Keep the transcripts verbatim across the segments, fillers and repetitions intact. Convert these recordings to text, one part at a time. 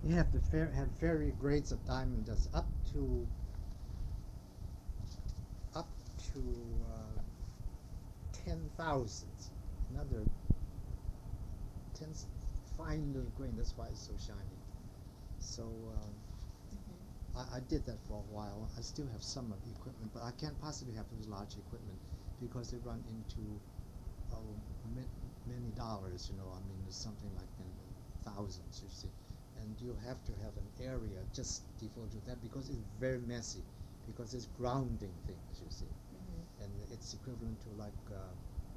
You have to fair, have very grades of diamond dust up to up to uh, ten thousands. Another ten fine little grain. That's why it's so shiny. So um, Mm-hmm. I, I did that for a while. I still have some of the equipment, but I can't possibly have those large equipment because they run into oh, ma- many dollars. You know, I mean, it's something like in thousands. You see, and you have to have an area just devoted to that because it's very messy because it's grounding things. You see, Mm-hmm. and it's equivalent to like. Uh,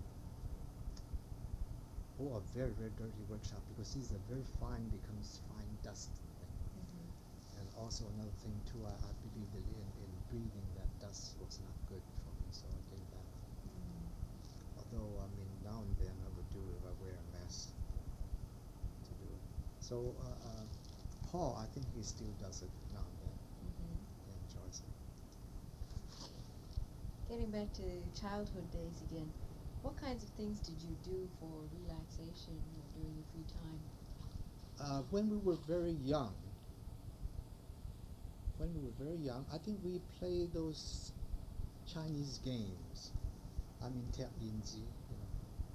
or a very very dirty workshop because these are very fine becomes fine dust thing. Mm-hmm. And also another thing too, I, I believe that in, in breathing that dust was not good for me, so I gave that up. Mm-hmm. Although I mean now and then I would do it if I wear a mask to do it. So uh, uh, Paul, I think he still does it now and then. Mm-hmm. He enjoys it. Getting back to childhood days again, what kinds of things did you do for relaxation or during your free time? Uh, when we were very young, when we were very young, I think we played those Chinese games. I mean, Tet Yinzi, you know,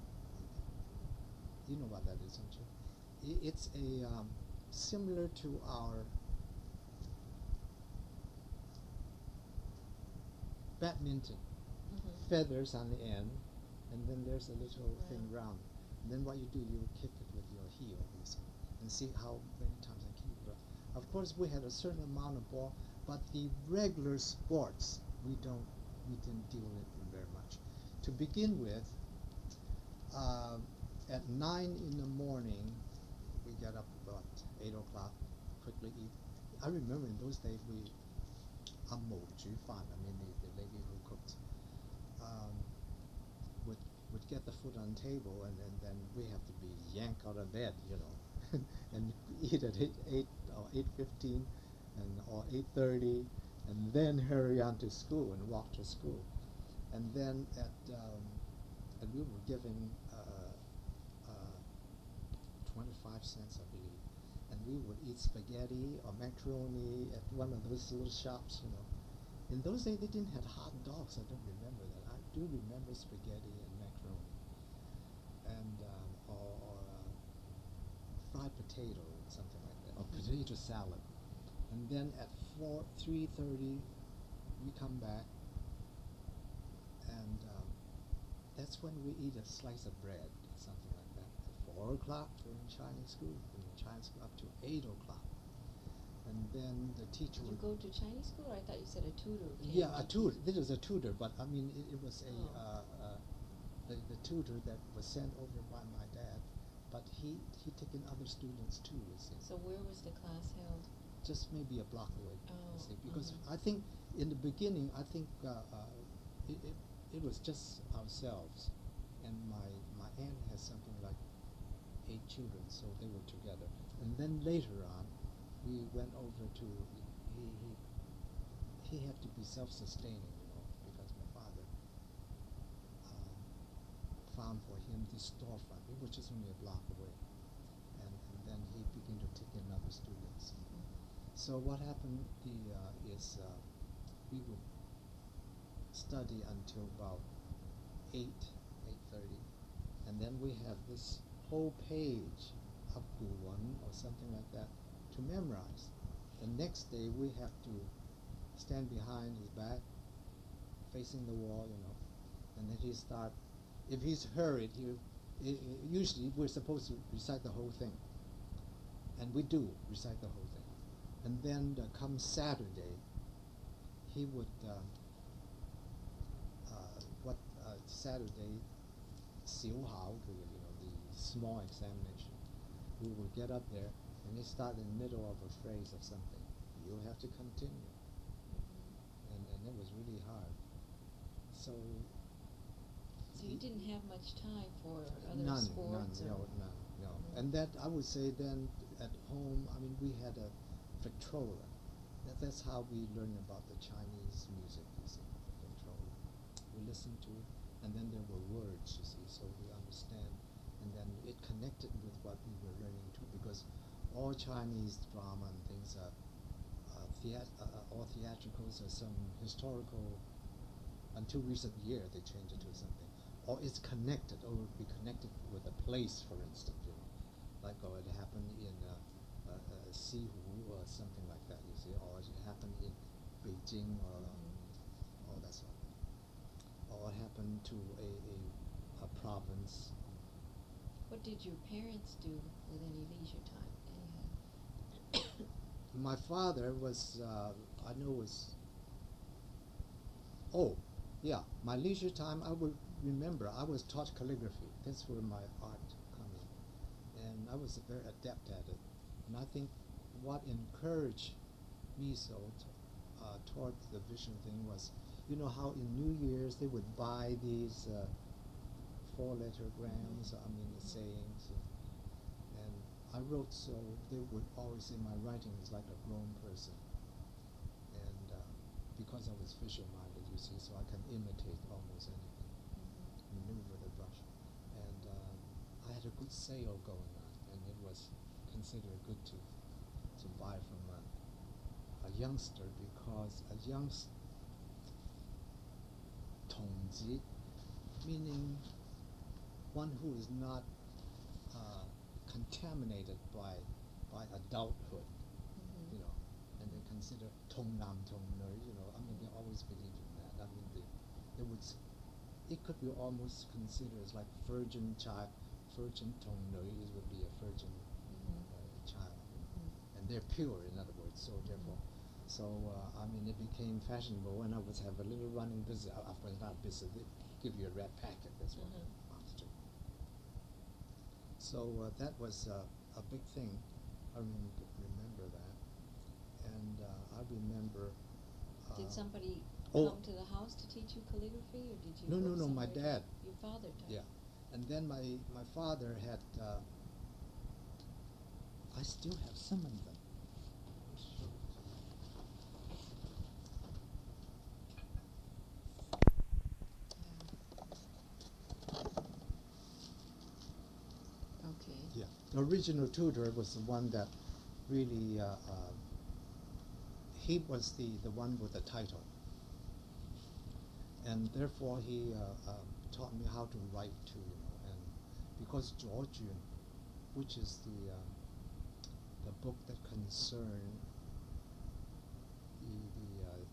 you know what that is, don't you? I- It's a um, similar to our badminton, Mm-hmm. feathers on the end, and then there's a little Wow. thing round. And then what you do, you kick it with your heel, you see, and see how many times I kick it. Of course, we had a certain amount of ball, but the regular sports we don't, we didn't deal with them very much. To begin with, uh, at nine in the morning, we got up about eight o'clock, quickly eat. I remember in those days we, 阿母煮饭, I mean the, the lady who cooked, um, would would get the food on the table, and, and then we have to be yanked out of bed, you know, and eat at eight, eight or eight fifteen, and or eight thirty, and then hurry on to school and walk to school, and then at um, and we were given uh, uh, twenty-five cents, I believe, and we would eat spaghetti or macaroni at one of those little shops, you know. In those days, they didn't have hot dogs. I don't remember that. I do remember spaghetti and macaroni, and um, or, or uh, fried potato or something like that, or potato salad. And then at four, three thirty, we come back, and um, that's when we eat a slice of bread, something like that. At four o'clock, we're in Chinese school. We're in Chinese school up to eight o'clock, and then the teacher Did you would. go to Chinese school? Or I thought you said a tutor came Yeah, a to tutor. teach. This was a tutor, but I mean, it, it was a Oh. uh, uh, the, the tutor that was sent over by my dad, but he he taken other students too. You see, So where was the class held? just maybe a block away. Oh. You see, because Mhm. I think in the beginning, I think uh, uh, it, it it was just ourselves, and my my aunt has something like eight children, so they were together. And then later on, we went over to he he he had to be self-sustaining, you know, because my father um, found for him this storefront. It was just only a block away, and, and then he began to take in other students. So what happened the, uh, is uh, we would study until about eight, eight thirty, and then we have this whole page of Guwan or something like that to memorize. The next day we have to stand behind his back, facing the wall, you know, and then he start. If he's hurried, he I- I- usually we're supposed to recite the whole thing, and we do recite the whole thing. And then uh, come Saturday, he would um, uh, what uh, Saturday, 小考, you know, the small examination. We would get up there, and he start in the middle of a phrase of something. You have to continue, and and it was really hard. So So you didn't have much time for other none, none, sports? no, or? none, no. Mhm. And that I would say then at home, I mean, we had a Victrola. That, that's how we learned about the Chinese music, you see, the Victrola. We listened to it, and then there were words, you see, so we understand. And then it connected with what we were learning too, because all Chinese drama and things are uh, theat- uh, uh, all theatricals or some historical. Until recent year, they changed it to something, or it's connected, or it would be connected with a place, for instance, you know, like oh, it happened in uh, uh, uh, Sihu or something like that, you see, or it happened in Beijing or Mm-hmm. all that sort, or it happened to a, a, a province. What did your parents do with any leisure time they had? My father was, uh, I know was, oh, yeah, my leisure time, I would remember, I was taught calligraphy. That's where my art come in. And I was very adept at it. And I think what encouraged me so t- uh, toward the vision thing was, you know how in New Year's they would buy these uh, four-letter grams, I mean the sayings, and, and I wrote so they would always say my writing is like a grown person. And uh, because I was visual-minded, you see, so I can imitate almost anything, Mm-hmm. maneuver the brush. And uh, I had a good sale going on, and it was considered good to to buy from a, a youngster because a youngster, 童子, meaning one who is not uh, contaminated by by adulthood, Mm-hmm. you know, and they consider 童男童女, you know, I mean they always believe in that. I mean they, they would, s- it could be almost considered as like virgin child, virgin 童女 is would be a virgin Mm-hmm. uh, child, Mm-hmm. and they're pure in other words. So therefore, so uh, I mean it became fashionable, and I would have a little running business. Uh, Of course, not business. They give you a red packet. That's what Mhm. it amounts to. So uh, that was uh, a big thing. I rem- remember that, and uh, I remember. Uh, Did somebody oh, come to the house to teach you calligraphy, or did you No, go no, no, my somewhere to- dad. Your father taught Yeah, you. and then my my father had. Uh, I still have some of them. Okay. Yeah, the original tutor was the one that really. Uh, uh, he was the the one with the title, and therefore he uh, uh, taught me how to write too. You know, and because Georgian, which is the uh, the book that concerned the the uh,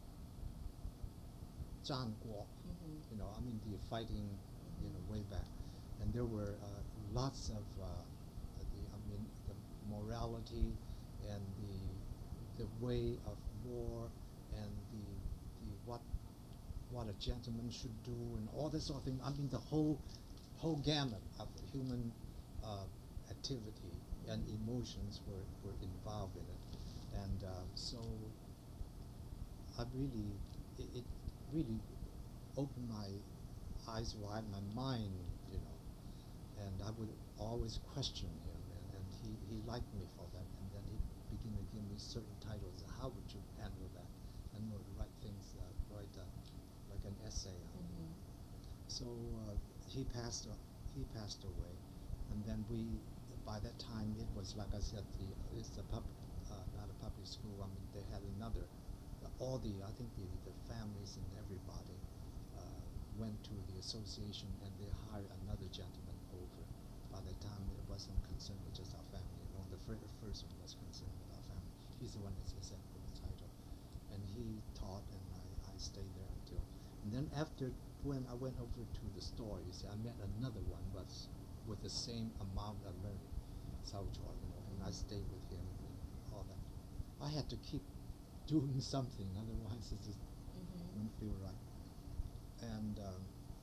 战国, Mm-hmm. you know, I mean the fighting, you know, way back, and there were uh, lots of uh, the I mean the morality and the the way of war and the the what what a gentleman should do and all this sort of thing. I mean the whole whole gamut of human uh, activity and emotions were, were involved in it, and uh, so I really it, it really opened my eyes wide, my mind, you know, and I would always question him, and, and he, he liked me for that, and then he began to give me certain titles. How would you handle that? And would write things, uh, write uh, like an essay on it. Mm-hmm. So uh, he passed, uh, he passed away, and then we, by that time, it was like I said, the it's a pub, uh, not a public school. I mean, they had another. All the I think the, the families and everybody uh, went to the association, and they hired another gentleman over. By the time it wasn't concerned with just our family alone, the fir- first one was concerned with our family. He's the one that's accepted the title, and he taught, and I, I stayed there until. And then after when I went over to the store, you see, I met another one, but with the same amount of learning, Sao Chua, you know, and I stayed with him and all that. I had to keep doing something, otherwise it just Mm-hmm. wouldn't feel right. And um,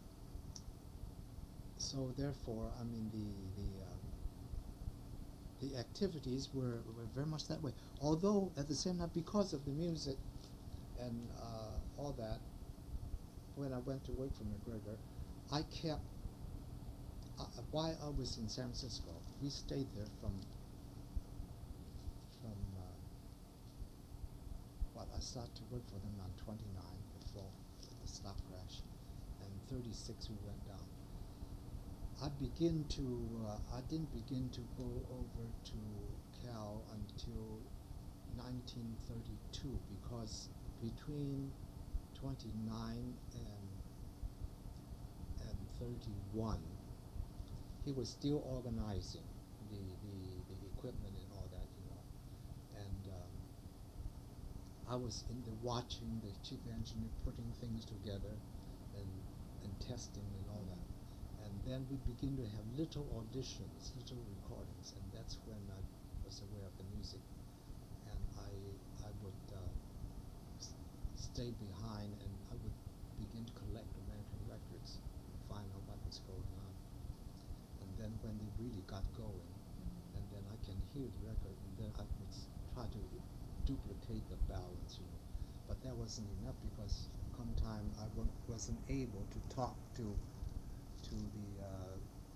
so therefore, I mean the the um, the activities were, were very much that way. Although at the same time, because of the music and uh, all that, when I went to work for McGregor, I kept. Uh, while I was in San Francisco, we stayed there from from. Uh, Well, I started to work for them on twenty-nine before the stock crash, and thirty-six we went down. I begin to uh, I didn't begin to go over to Cal until nineteen thirty-two, because between twenty-nine and and thirty-one, he was still organizing the, the, the equipment and all that, you know. And um, I was in the watching the chief engineer putting things together and and testing and all that. And then we begin to have little auditions, little recordings, and that's when I was aware of the music. And I I would uh, s- stay behind, and I would begin to collect American records, find out what was going on. And then when they really got going, and then I can hear the record, and then I would s- try to duplicate the balance, you know. But that wasn't enough, because come time I wa- wasn't able to talk to to the uh,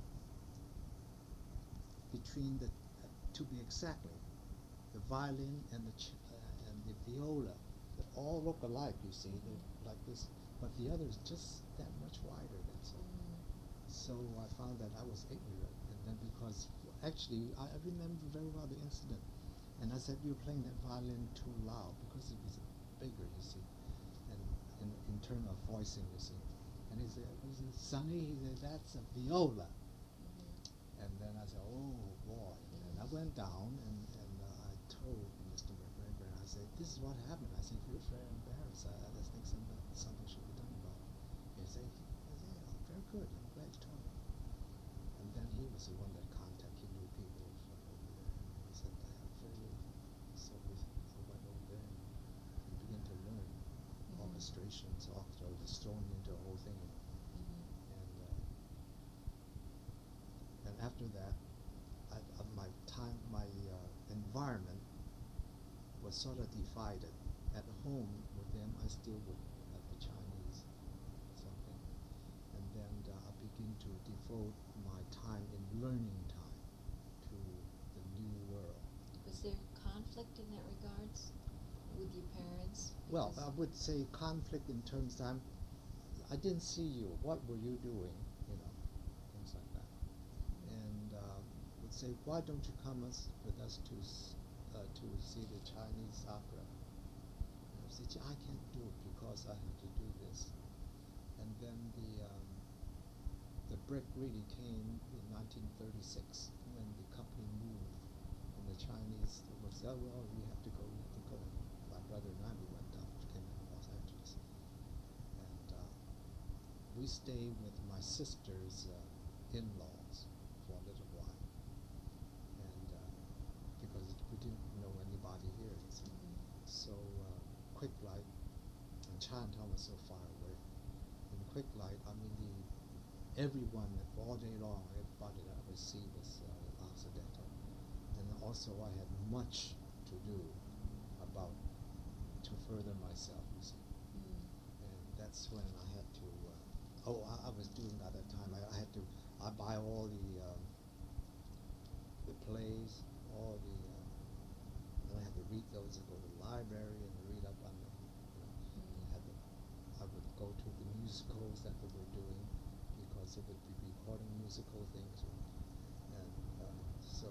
between the uh, to be exactly the violin and the ch- uh, and the viola, they all look alike, you see, they like this, but the other is just that much wider. That's all. So I found that I was ignorant, and then because actually I, I remember very well the incident, and I said, "You're playing that violin too loud," because it was bigger, you see, and in in terms of voicing, you see. And he said, he said, "Sonny," he said, "that's a viola." And then I said, "Oh boy!" And I went down, and and uh, I told Mister McGregor, I said, "This is what happened." I said, "You're very embarrassed. I, I just think something something should be done about it." He said, he said, "Yeah, very good. I'm glad you told me." And then he was the one that contacted new people from over there. And he said, "I have very little." So we I went over there and began to learn orchestrations. Orchestra was thrown into the whole thing, and. Uh, And after that, I, uh, my time, my uh, environment was sort of divided. At home with them, I still would have the Chinese something, and then uh, I begin to devote my time in learning time to the new world. Was there conflict in that regards with your parents? Well, Because- I would say conflict in terms that I'm, I didn't see you. What were you doing? You know, things like that. And uh, would say, "Why don't you come us, with us to s- uh, to see the Chinese opera?" And I said, "Yeah, I can't do it because I have to do this." And then the um, the break really came in nineteen thirty-six, when the company moved, and the Chinese would say, "Oh, well, we have to go, we have to go." And my brother and I, we went down, came to Los Angeles, and uh, we stayed with my sister's uh, in-laws for a little while, and uh, because we didn't know anybody here, you see. So uh, Quick Light, and Chinatown was so far away. In Quick Light, I mean, the everyone all day long, everybody that I would see was uh, Occidental, and also I had much to do about to further myself, you see. And that's when I had to. Uh, oh, I, I was doing at that time. I, I had to. I buy all the um, the plays, all the. Uh, and I had to read those and go to the library and read up on them. You know, and had to, I would go to the musicals that they were doing, because they would be recording musical things, and uh, so.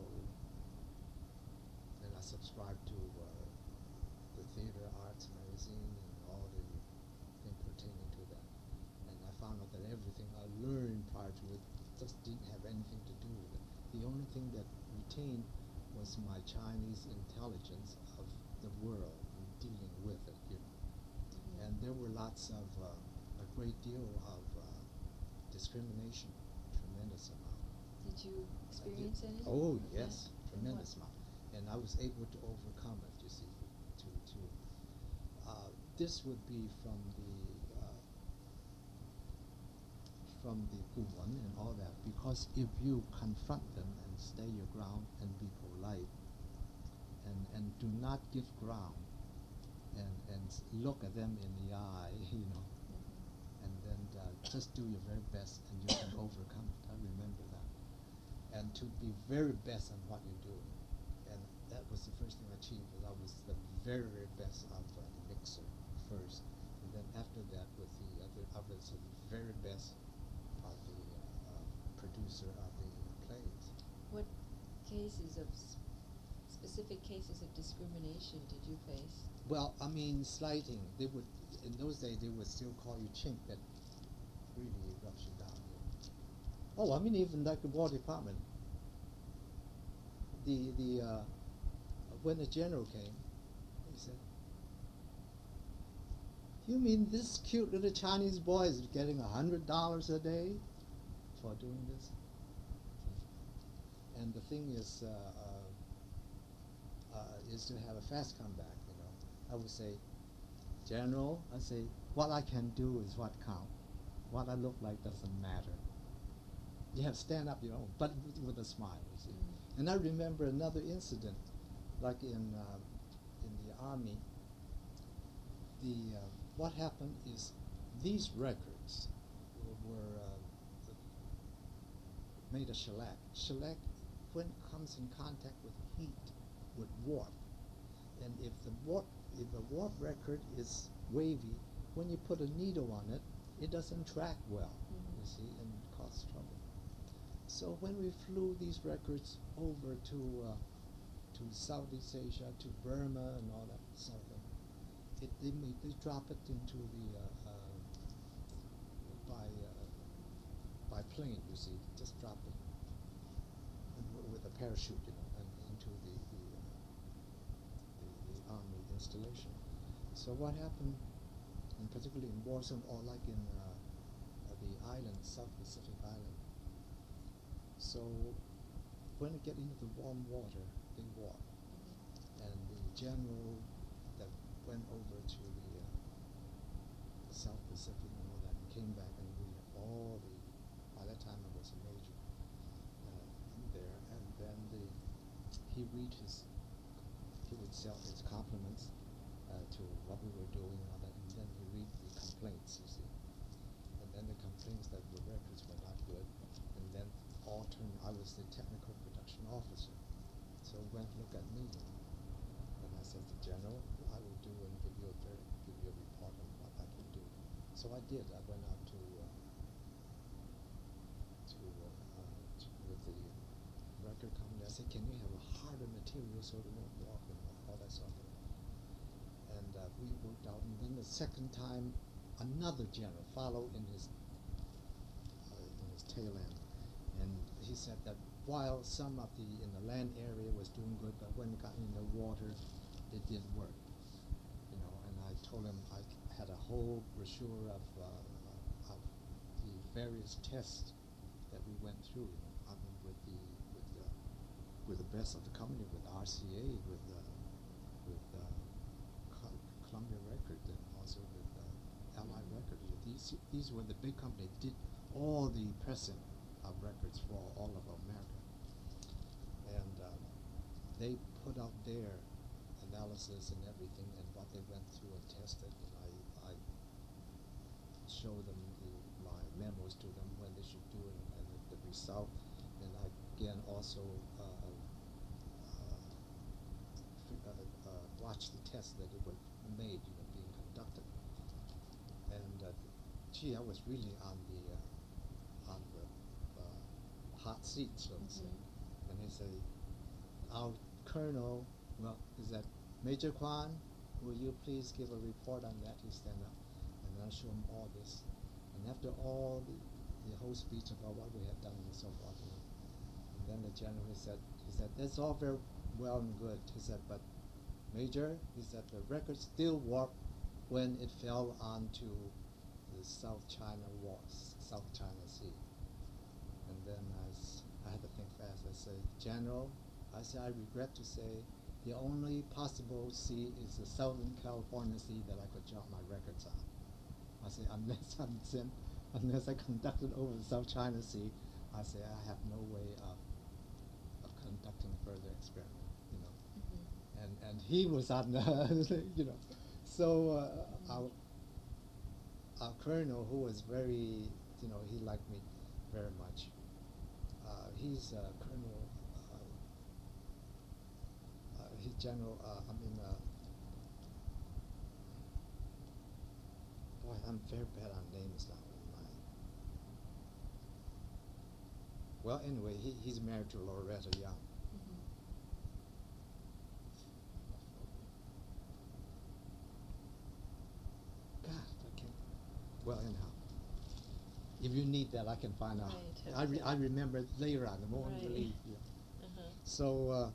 And I subscribed to uh, the Theater Arts magazine and all the thing pertaining to that. And I found out that everything I learned prior to it just didn't have anything to do with it. The only thing that retained was my Chinese intelligence of the world and dealing with it, you know. And there were lots of, uh, a great deal of uh, discrimination, tremendous amount. Did you I did- experience any? Oh, Yeah. yes, And tremendous what? amount. And I was able to overcome it, you see, to, to, uh, this would be from the, uh, from the Guan and all that, because if you confront them and stay your ground and be polite, and, and do not give ground, and, and s- look at them in the eye, you know, and then uh, just do your very best, and you can overcome it. I remember that. And to be very best on what you do. And that was the first thing I achieved, was I was the very, very best of uh, the mixer first. And then after that, with the other, I was the very best of the uh, uh, producer of the plays. What cases of s- specific cases of discrimination did you face? Well, I mean, slighting. They would, in those days, they would still call you chink. That really rubs you down. Oh, I mean, even like the War Department. The the uh, when the general came, he said, "You mean this cute little Chinese boy is getting a hundred dollars a day for doing this?" And the thing is, uh, uh, uh, is to have a fast comeback. You know, I would say, General, I say, what I can do is what count. What I look like doesn't matter. You have to stand up your own, but with, with a smile, you see. Mm. And I remember another incident, like in uh, in the army. The uh, what happened is these records were uh, made of shellac. Shellac, when it comes in contact with heat, would warp. And if the warp, if a warp record is wavy, when you put a needle on it, it doesn't track well, Mm-hmm. you see, and cause trouble. So when we flew these records over to uh, to Southeast Asia, to Burma and all that sort of thing, it, they, made, they drop it into the uh, uh, by uh, by plane, you see, just drop it w- with a parachute, you know, and into the the, uh, the the army installation. So what happened, and particularly in Warsaw, or like in uh, uh, the island, South Pacific Island. So when it get into the warm water, they warp. Mm-hmm. And the general that went over to the uh, South Pacific and all that, and came back, and we had all the, by that time I was a major uh, there, and then the, he read his, he would sell his compliments uh, to what we were doing and all that, and then he read the complaints, you see. And then the complaints that the records were not good, and then all turned, I was the technical production officer. So went look at me, and I said, the general, I will do and give you a very, give you a report on what I can do. So I did. I went out to uh, to, uh, uh, to with the record company. I said, can you have a harder material so it won't walk and all that sort of thing. And uh, we worked out. And then the second time, another general followed in his uh, in his tail end, and he said that while some of the in the land area was doing good, but when it got in the water, it didn't work. You know, and I told him I had a whole brochure of uh, of the various tests that we went through. You know, I mean, with the with the with the best of the company, with R C A, with uh, with uh, Col- Columbia Records, and also with uh, Allied Records. These these were the big companies that did all the pressing of records for all of America, and um, they put out their analysis and everything and what they went through and tested, and I, I showed them the, my memos to them when they should do it and the, the result, and I again also uh, uh, f- uh, uh, watched the tests that it were made, you know, being conducted, and uh, gee, I was really on the uh, on the uh, hot seat, so to say. Mm-hmm. And he said, our colonel, well, is that Major Kwan, will you please give a report on that? He stand up, and I show him all this. And after all the, the whole speech about what we had done and so forth, you know, and then the general, he said, he said, that's all very well and good. He said, but Major, he said, the record still warped when it fell onto the South China Wars, South China Sea. And then I, s- I had to think fast. I said, General, I said, I regret to say the only possible sea is the Southern California Sea that I could jump my records on. I said, unless I'm sent, unless I conducted over the South China Sea, I say I have no way of of conducting further experiment, you know. Mm-hmm. And and he was on the, you know, so uh, Mm-hmm. our our colonel, who was very, you know, he liked me very much. Uh, he's uh, Colonel. Uh, uh, he General. Uh, I mean, uh, boy, I'm very bad on names now. My Well, anyway, he, he's married to Loretta Young. Mhm. God, I can't. Well, anyhow, if you need that, I can find out. Right, I, re- okay. I remember it later on, the moment you Right. leave. Yeah. Uh-huh. So, uh,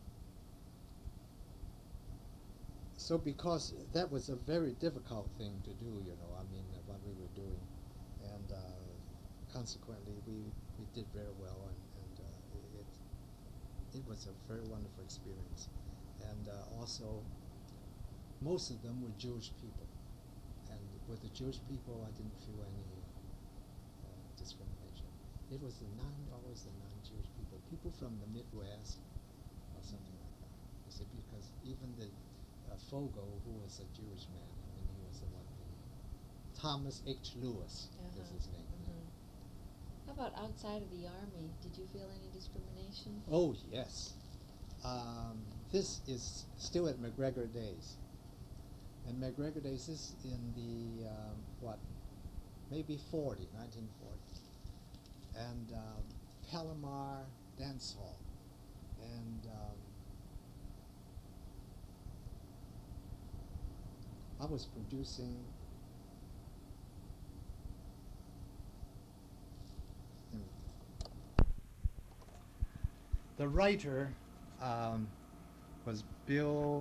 so because that was a very difficult thing to do, you know, I mean, uh, what we were doing, and uh, consequently, we, we did very well, and, and uh, it, it was a very wonderful experience. And uh, also, most of them were Jewish people, and with the Jewish people, I didn't feel any uh, discrimination. It was the non, always the non-Jewish people, people from the Midwest or something like that. You see, because even the uh, Fogo, who was a Jewish man, I mean, he was the one, the Thomas H. Lewis Uh-huh. is his name. Uh-huh. How about outside of the Army? Did you feel any discrimination? Oh, yes. Um, this is still at McGregor Days. And McGregor Days is in the, um, what, maybe forty, nineteen forty. And um, Palomar Dance Hall. And um, I was producing the writer um, was Bill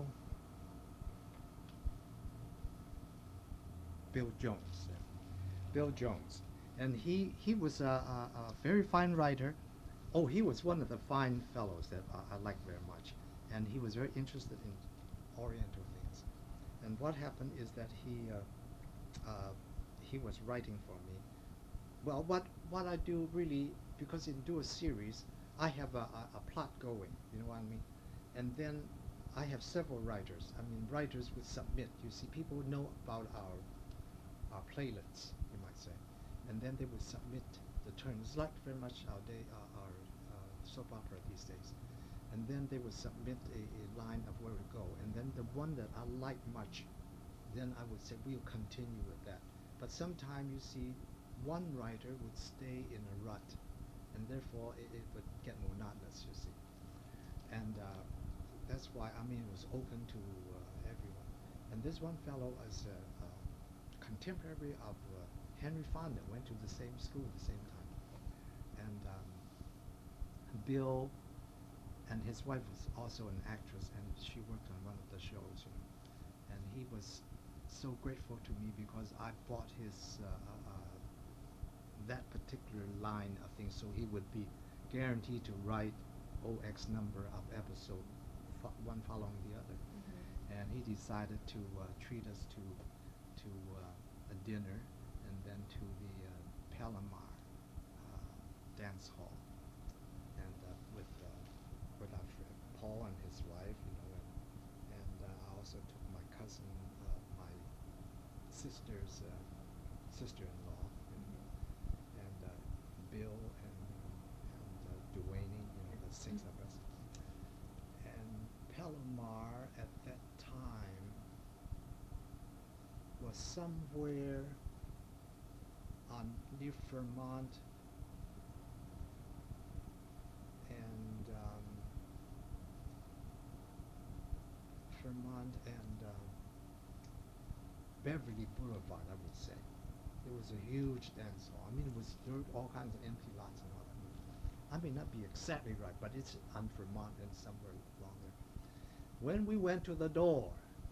Bill Jones. yeah. Bill Jones, and he he was a, a, a very fine writer. Oh, he was one of the fine fellows that I, I liked very much, and he was very interested in Oriental things. And what happened is that he uh, uh, he was writing for me. Well, what what I do really, because in do a series, I have a, a, a plot going. You know what I mean? And then I have several writers. I mean, writers would submit. You see, people know about our our playlets, you might say, and then they would submit the turn. It's like very much our day, uh, our uh, soap opera these days. And then they would submit a, a line of where to go, and then the one that I like much, then I would say we'll continue with that. But sometimes you see, one writer would stay in a rut, and therefore it, it would get monotonous. You see, and uh, that's why I mean it was open to uh, everyone. And this one fellow is a, a contemporary of uh, Henry Fonda, went to the same school at the same time, and um, Bill and his wife was also an actress, and she worked on one of the shows, you know. And he was so grateful to me because I bought his uh, uh, uh, that particular line of things, so he would be guaranteed to write O X number of episode, fo- one following the other. Mm-hmm. And he decided to uh, treat us to to uh, a dinner, and then to the uh, Palomar uh, dance hall, and uh, with uh, with our friend Paul and his wife, you know, and and uh, I also took my cousin, uh, my sister's uh, sister-in-law, you know, and uh, Bill and and uh, Duane, you know, the six of us. And Palomar at that time was somewhere on near Vermont and um, Vermont and um, Beverly Boulevard, I would say. It was a huge dance hall. I mean, it was there were all kinds of empty lots and all that. I may not be exactly right, but it's on Vermont and somewhere along there. When we went to the door,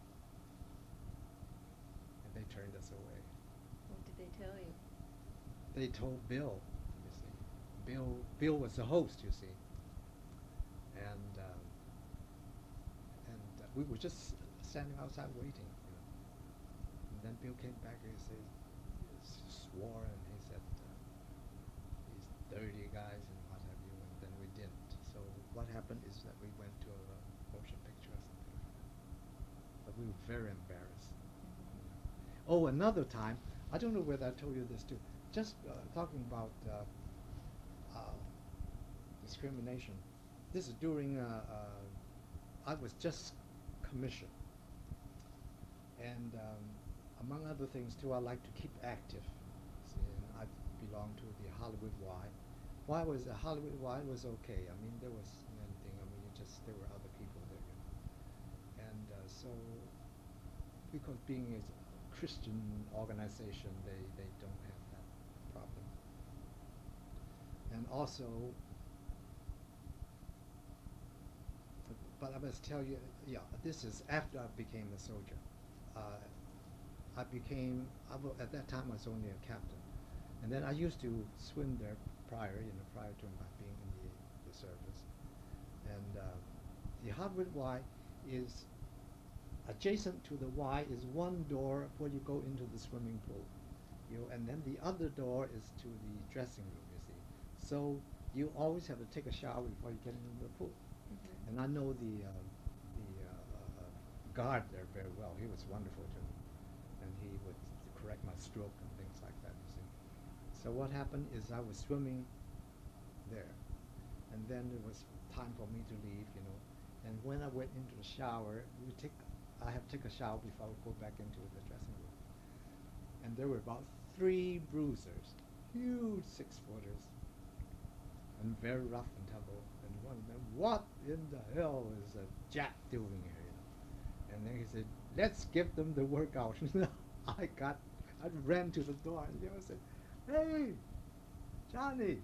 and they turned us away. What did they tell you? They told Bill, you see. Bill Bill was the host, you see. And um, and uh, we were just standing outside waiting, you know. And then Bill came back and he said, he swore, and he said, uh, these dirty guys and what have you, and then we didn't. So what happened is that we went to a motion picture or something like that. But we were very embarrassed. Mm-hmm. You know. Oh, another time, I don't know whether I told you this too, just uh, talking about uh, uh, discrimination. This is during, uh, uh, I was just commissioned. And um, among other things too, I like to keep active. See, and I belong to the Hollywood Y, Why was uh, Hollywood? Why was okay? I mean, there was anything. I mean, it just there were other people there, you know. And uh, so, because being a Christian organization, they they don't have that problem. And also, but I must tell you, yeah, this is after I became a soldier. Uh, I became I wa- at that time I was only a captain, and then I used to swim there prior, you know, prior to my being in the, the service. And uh, the Harvard Y is adjacent to the Y is one door where you go into the swimming pool, you know, and then the other door is to the dressing room. You see, so you always have to take a shower before you get into the pool. Mm-hmm. And I know the uh, the uh, uh, guard there very well. He was wonderful to me, and he would correct my stroke and things like that. You see. So what happened is I was swimming there, and then it was time for me to leave. You know, and when I went into the shower, we take I have to take a shower before I would go back into the dressing room. And there were about three bruisers, huge six footers, and very rough and tumble. And one of them, what in the hell is a Jack doing here? You know? And then he said, let's give them the workout. I got, I ran to the door and you know, said, hey, Johnny.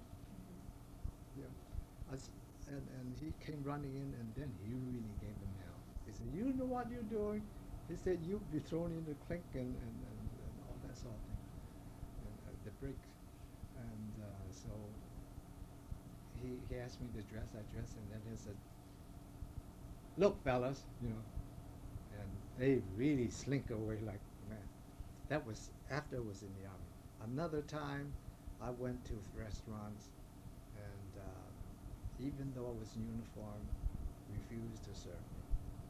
Yeah. I s- and, and he came running in and then he really gave them hell. He said, you know what you're doing? He said, you'll be thrown in the clink and, and, and, and all that sort of thing. And, uh, the break. And uh, so he, he asked me to dress. I dressed and then he said, look, fellas, you know, and they really slink away like, man. That was after I was in the army. Another time I went to restaurants and uh, even though I was in uniform, refused to serve me.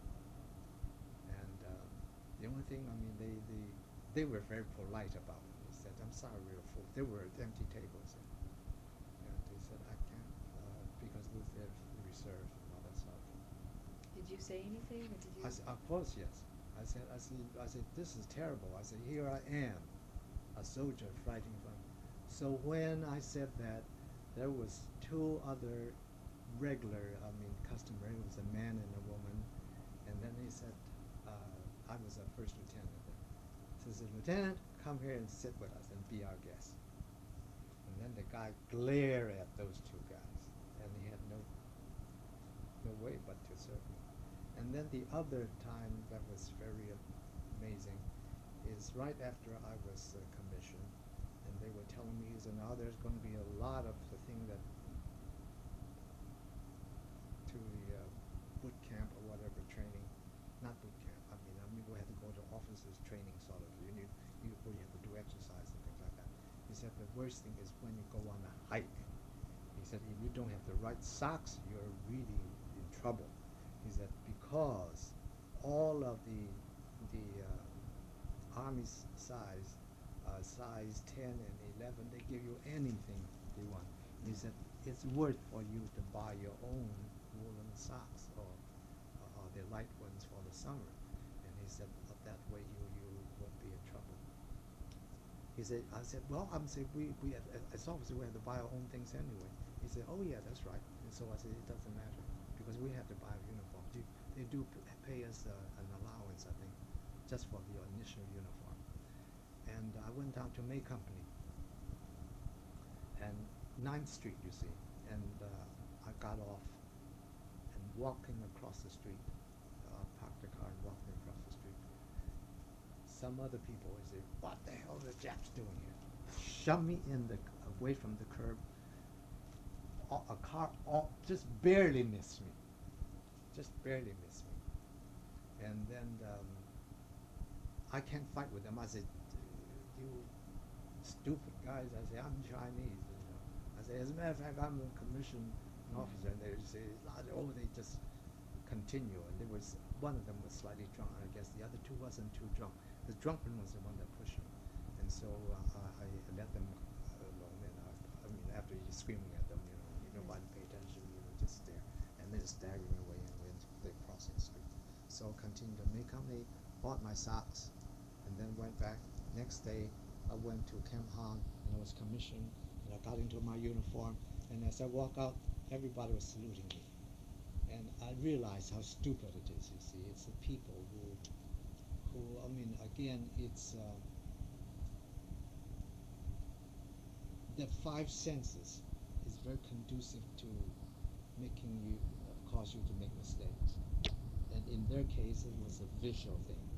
And uh, the only thing, I mean, they, they, they were very polite about it. They said, I'm sorry, we were full. There were empty tables. And, and they said, I can't, uh, because we're there for reserve and all that stuff. Did you say anything, or did you? I said, of course, yes. I said, I said, I said, this is terrible. I said, here I am, a soldier fighting from. So when I said that, there was two other regular, I mean, customary. It was a man and a woman, and then he said, uh, I was a first lieutenant. He says, Lieutenant, come here and sit with us and be our guest. And then the guy glared at those two guys, and he had no no way but to serve me. And then the other time that was very amazing is right after I was uh, commissioned, and they were telling me, so now there's going to be a lot of the thing that to the uh, boot camp or whatever training, not boot camp. I mean, I mean we had to go to officers training sort of. You need you, where you have to do exercise and things like that. He said the worst thing is when you go on a hike. He said if you don't have the right socks, you're really in trouble. He said because all of the the uh, army size, uh, size ten and eleven, they give you anything they want. He said it's worth for you to buy your own woolen socks or, uh, or the light ones for the summer. And he said uh, that way you, you won't be in trouble. He said, I said, well, I'm saying we, we as, as officers we have to buy our own things anyway. He said, oh yeah, that's right. And so I said, it doesn't matter because we have to buy a uniform. They, they do p- pay us uh, an allowance, I think, just for the initial uniform. And I went down to May Company and Ninth Street, you see, and uh, I got off and walking across the street, uh, parked the car and walking across the street. Some other people would say, what the hell is Japs doing here? Shove me in the, away from the curb. A, a car all, just barely missed me. Just barely missed me. And then um, I can't fight with them. I said, you stupid guys. I say, I'm Chinese. You know. I say, as a matter of fact, I'm a commissioned officer. And they say, oh, they just continue. And there was, one of them was slightly drunk. I guess the other two wasn't too drunk. The drunk one was the one that pushed me. And so uh, I, I let them alone. And I, I mean, after you screaming at them, you know, you nobody pay attention, you know, just there. And they're staggering away and went, they're crossing the street. So continued to make company, bought my socks, and then went back. Next day, I went to Camp Han, and I was commissioned, and I got into my uniform, and as I walk out, everybody was saluting me. And I realized how stupid it is, you see. It's the people who, who I mean, again, it's uh, the five senses is very conducive to making you, uh, cause you to make mistakes. And in their case, it was a visual thing.